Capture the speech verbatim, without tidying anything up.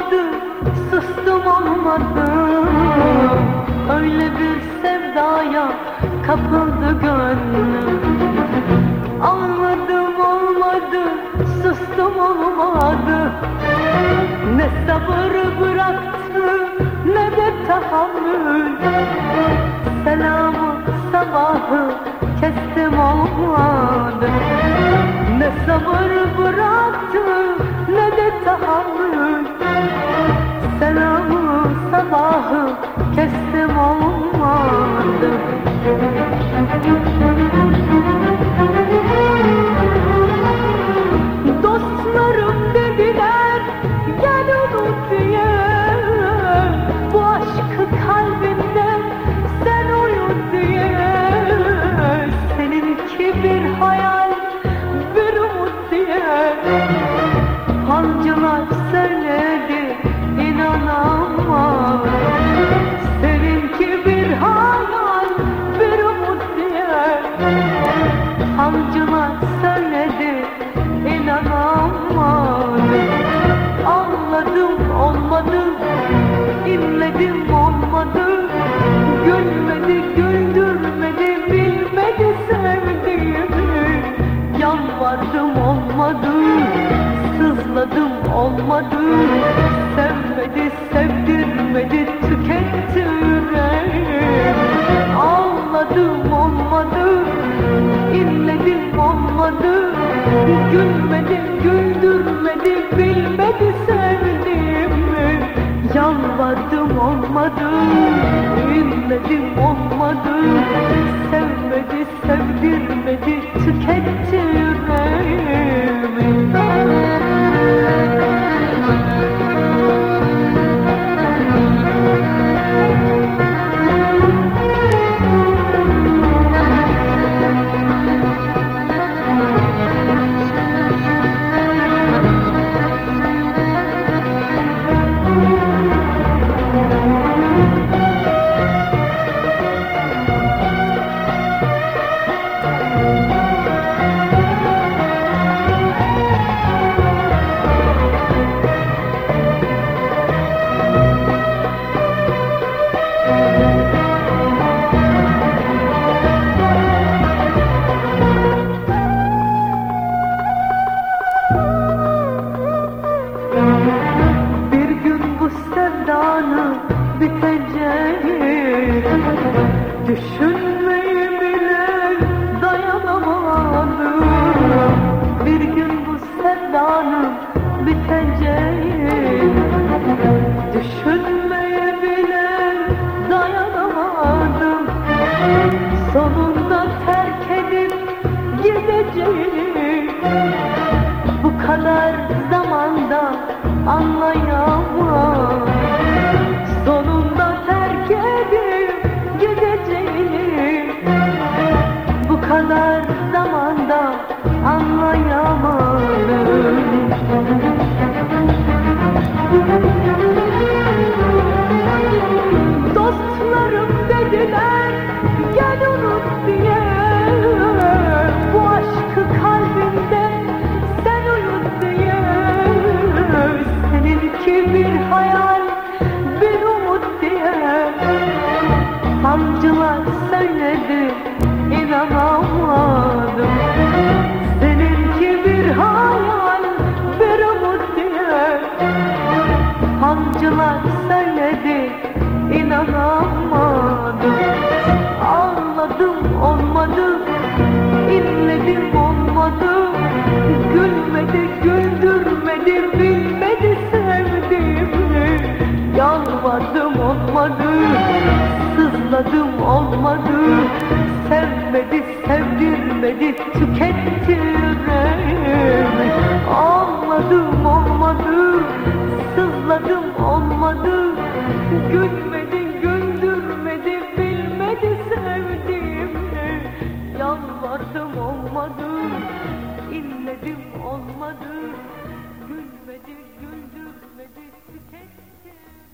olmadı, sustum olmadı. Öyle bir sevdaya kapıldı gönlüm. Ağladım olmadı, sustum olmadı. Ne sabır bıraktı ne de tahammül. Selamı sabahı kestim olmadı. Ne sabır bıraktı ne de tahammül. Selamı sabahı kestim olmadı. Dostlarım dediler gel unut diye. Bu aşkı kalbinde sen uyut diye. Seninki bir hayal bir umut diye. Falcılar söyledi inanamam. Seninki bir hayal bir umut diye. Falcılar söyledi inanamadım. Ağladım olmadı, inledim olmadı. Gülmedi güldürmedi, bilmedi sevdiğimi. Yalvardım olmadı, sızladım olmadı. Sevmedi sevdirmedi, tüketti yüreğim. Ağladım olmadı, inledim olmadı. Gülmedi güldürmedi, bilmedi sevdiğimi. Yalvardım olmadı, inledim olmadı. Sevmedi sevdirmedi, tüketti yüreğimi. Bir gün bu sevdanın biteceği düşünmeyi bile dayanamadım. Bir gün bu sevdanın biteceği düşünmeye bile dayanamadım. Sonunda terk edip gideceğim. Bu kadar zamanda anlayamam. Sonunda terk edip gideceğim. Bu kadar zamanda anlayamadım. Dostlarım dediler gel unut diye. Bu aşkı kalbinde sen uyut diye. Seninki bir hayal bir umut diye. Falcılar söyledi inanamadım. Seninki bir hayal bir umut diye. Falcılar söyledi inanamadım. Ağladım olmadı, inledim olmadı. Gülmedi güldürmedi, bilmedi sevdiğimi. Yalvardım olmadı, sızladım olmadı. Sevmedi sevdirmedi, tüketti yüreğimi. Ağladım olmadı, sızladım olmadı. Gülmedi güldürmedi, bilmedi sevdiğimi. Yalvardım olmadı, inledim olmadı. Gülmedi güldürmedi, tüketti.